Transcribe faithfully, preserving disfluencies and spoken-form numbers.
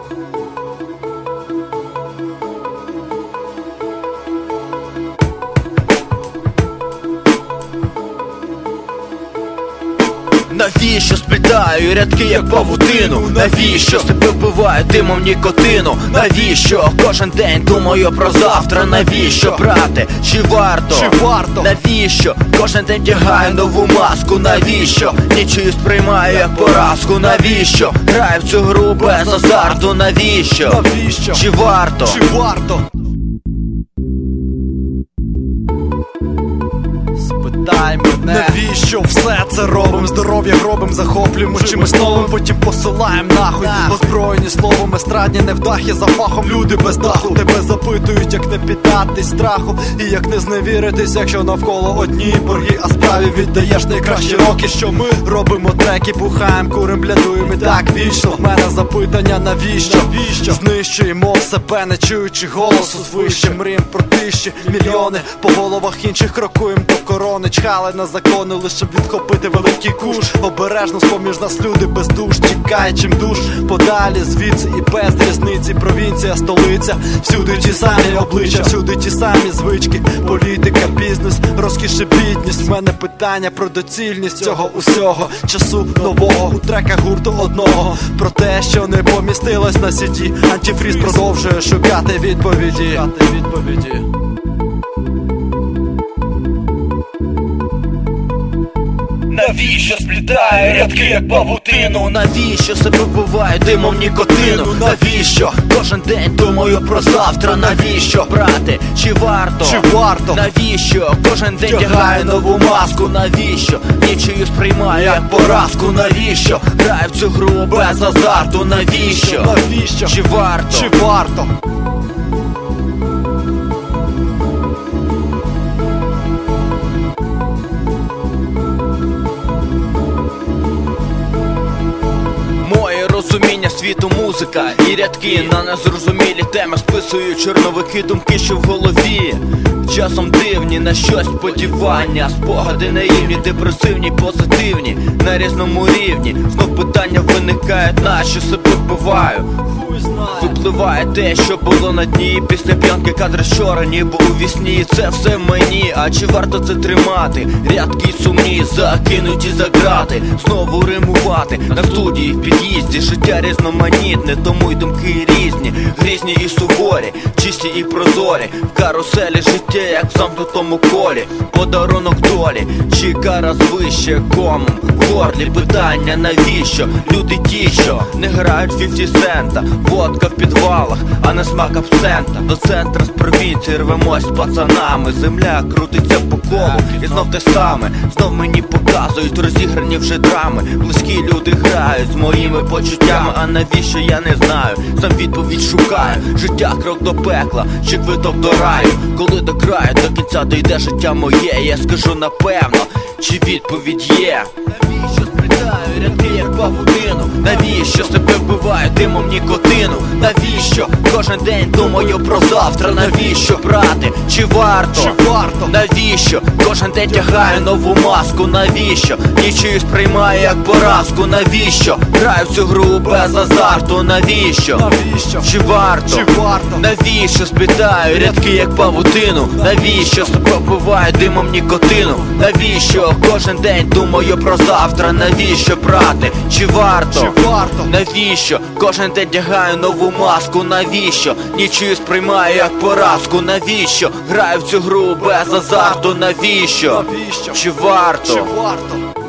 Навіщо сплітаю рядки, як павутину? Навіщо себе вбиваю димом нікотину? Навіщо кожен день думаю про завтра? Навіщо, брате, чи варто? Чи варто? Навіщо кожен день вдягаю нову маску? Навіщо нічию сприймаю як поразку? Навіщо граю в цю гру без азарту? Навіщо? Навіщо? Чи варто? Чи варто? Спитай мене. Навіщо все це робим? Здоров'я гробим, захоплюємо чимось новим, потім посилаєм нахуй. Озброєні словом, естрадні невдахи за фахом. Люди без даху тебе запитують, як не піддатись страху і як не зневіритись, якщо навколо одні борги, а справі віддаєш найкращі роки. Що ми робимо треки, бухаєм, курим, блядуємо і так вічно. В мене запитання, навіщо? Навіщо? Знищуємо себе, не чуючи голосу звище. Мрієм про тисячі, мільйони, по головах інших крокуєм до корони. Чхали на закони, лише щоб відхопити великий куш. Обережно з-поміж нас люди без душ. Тікає чим душ подалі звідси і без різниці. Провінція, столиця, всюди ті самі обличчя, всюди ті самі звички. Політика, бізнес, розкіш і бідність. В мене питання про доцільність цього усього. Часу нового у треках гурту одного. Про те, що не помістилось на сіді. Антифріз продовжує шукати відповіді. Шукати відповіді. Навіщо сплітаю рядки, як павутину? Навіщо себе вбиваю димом нікотину? Навіщо кожен день думаю про завтра? Навіщо, брате, чи варто? Чи варто? Навіщо кожен день вдягаю нову маску? Навіщо нічию сприймаю як поразку? Навіщо граю в цю гру без азарту? Навіщо? Навіщо? Чи варто? Чи варто? Розуміння світу музика і рядки на незрозумілі теми списую чорновики, думки, що в голові часом дивні, на щось сподівання, спогади наївні, депресивні, позитивні, на різному рівні. Знов питання виникають, на що себе вбиваю. Випливає те, що було на дні. Після п'янки кадри вчора, ніби у вісні. Це все мені, а чи варто це тримати? Рядки сумні, закинуті за грати. Знову римувати на студії, в під'їзді. Життя різноманітне, тому й думки різні. Грізні і суворі, чисті і прозорі. В каруселі життя, як в замкнутому колі. Подарунок долі, чи кара звище комом в горлі. Питання, навіщо? Люди ті, що не грають фіфті сента. Водка в підвалах, а не смак абсента. До центра з провінції рвемось з пацанами. Земля крутиться по колу, і знов те саме. Знов мені показують розіграні вже драми. Близькі люди грають з моїми почуттями. А навіщо, я не знаю, сам відповідь шукаю. Життя крок до пекла, чи квиток до раю. Коли до краю, до кінця дойде життя моє, я скажу напевно, чи відповідь є. Навіщо сплітаю рядки, як павутину? Навіщо себе вбиваю димом нікотину? Навіщо кожен день думаю про завтра? Навіщо, брате, чи варто? Чи варто? Навіщо кожен день тягаю нову маску? Навіщо нічию сприймаю як поразку? Навіщо граю в цю гру без азарту? Навіщо? Навіщо? Чи варто? Чи варто? Навіщо сплітаю рядки, як павутину? Навіщо себе вбиваю димом нікотину? Навіщо кожен день думаю про завтра? Навіщо, брате, чи варто? Чи варто? Навіщо кожен день тягаю нову маску? Навіщо нічию сприймаю як поразку? Навіщо граю в цю гру без азарту? Навіщо? Навіщо? Чи варто? Чи варто?